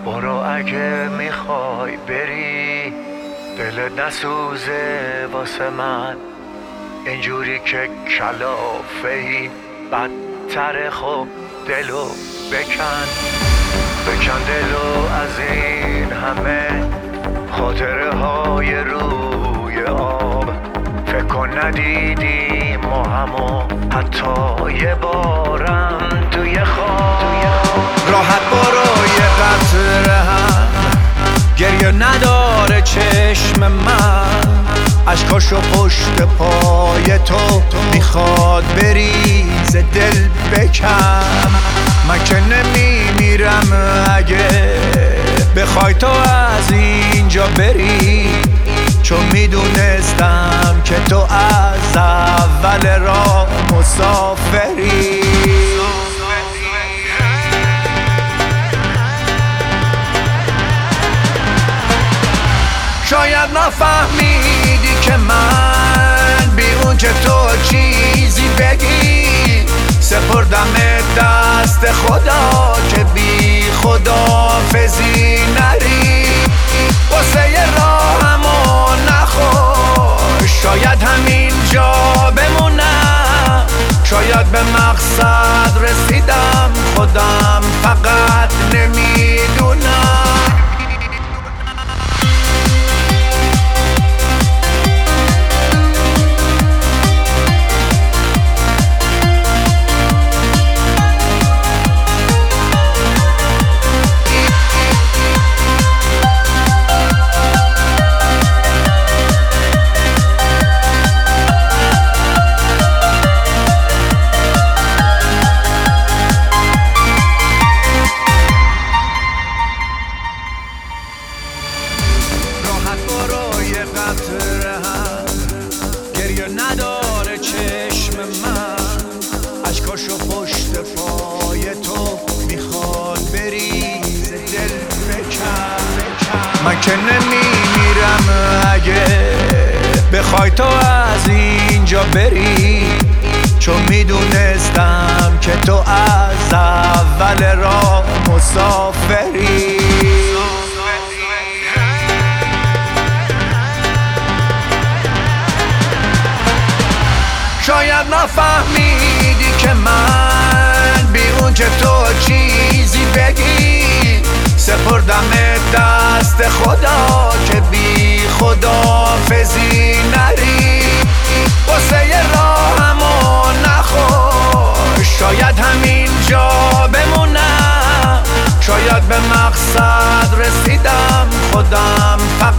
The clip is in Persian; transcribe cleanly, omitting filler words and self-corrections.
برو اگه میخوای بری، دلت نسوزه واسه من. اینجوری که کلافه‌ای بدتره، خب دلو بکن دلو از این همه خاطره های روی آب. فکر کن ندیدیم ما همو حتی یه بارم توی خواب. راحت برو یه قطره هم گریه نداره چشم من، اشکاشو پشت پای تو میخواد بریز دل بکن. من که نمیمیرم اگه بخوای تو از اینجا بری، چون میدونستم که تو از اول راه مسافری. شاید نفهمیدی که من بی اون که تو چیزی بگی، سپردم دست خدا که بی خداحافظی نری. واسه یه راهمو نخور، شاید همینجا بمونم، شاید به مقصد رسیدم، خودم فقط نمیدونم. گریه نداره چشم من، اشکاشو پشت پای تو میخواد بریز دل بکن. من که نمیمیرم اگه بخوای تو از اینجا بری، چون میدونستم که تو از اول راه مسافری. شاید نفهمیدی که من بی اون که تو چیزی بگی، سپردم دست خدا که بی خداحافظی نری. واسه یه راهمو نخور، شاید همینجا بمونم، شاید به مقصد رسیدم، خودم فقط